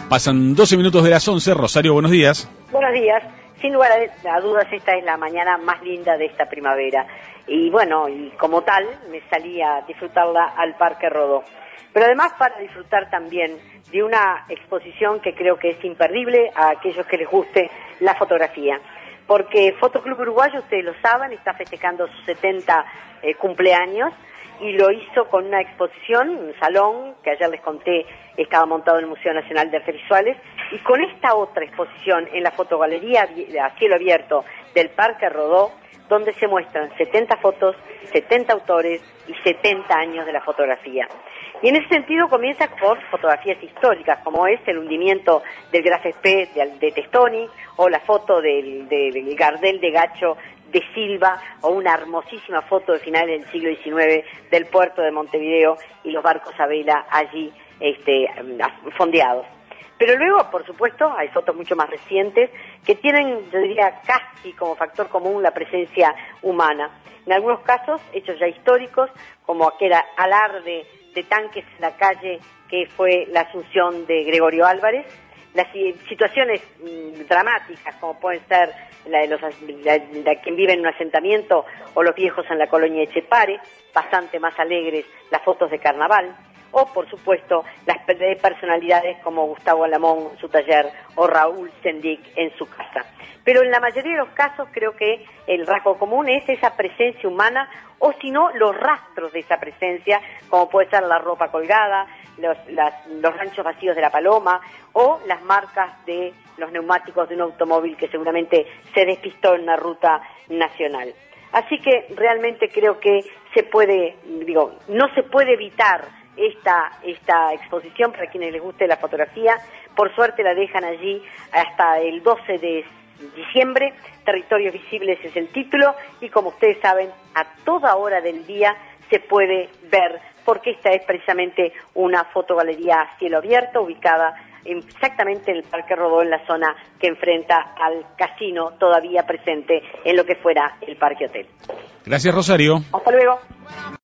Pasan 12 minutos de las 11. Rosario, buenos días. Buenos días. Sin lugar a dudas, esta es la mañana más linda de esta primavera. Y bueno, y como tal, me salí a disfrutarla al Parque Rodó. Pero además para disfrutar también de una exposición que creo que es imperdible a aquellos que les guste la fotografía. Porque Fotoclub Uruguayo, ustedes lo saben, está festejando sus 70 cumpleaños y lo hizo con una exposición, un salón, que ayer les conté, estaba montado en el Museo Nacional de Artes Visuales, y con esta otra exposición en la fotogalería a cielo abierto del Parque Rodó, donde se muestran 70 fotos, 70 autores y 70 años de la fotografía. Y en ese sentido comienza por fotografías históricas, como es el hundimiento del Graf Spee de Testoni, o la foto del Gardel de Gacho de Silva, o una hermosísima foto de finales del siglo XIX del puerto de Montevideo y los barcos a vela allí fondeados. Pero luego, por supuesto, hay fotos mucho más recientes que tienen, yo diría, casi como factor común la presencia humana. En algunos casos, hechos ya históricos, como aquel alarde de tanques en la calle que fue la asunción de Gregorio Álvarez, las situaciones dramáticas, como pueden ser la de quien vive en un asentamiento o los viejos en la colonia Etxepare, bastante más alegres las fotos de carnaval, o por supuesto las personalidades como Gustavo Alamón en su taller o Raúl Sendic en su casa. Pero en la mayoría de los casos creo que el rasgo común es esa presencia humana, o si no, los rastros de esa presencia, como puede ser la ropa colgada, los ranchos vacíos de la paloma, o las marcas de los neumáticos de un automóvil que seguramente se despistó en una ruta nacional. Así que realmente creo que no se puede evitar esta exposición para quienes les guste la fotografía. Por suerte la dejan allí hasta el 12 de diciembre. Territorios Visibles es el título, y como ustedes saben, a toda hora del día se puede ver, porque esta es precisamente una fotogalería a cielo abierto ubicada exactamente en el Parque Rodó, en la zona que enfrenta al casino todavía presente en lo que fuera el Parque Hotel. Gracias, Rosario. Hasta luego.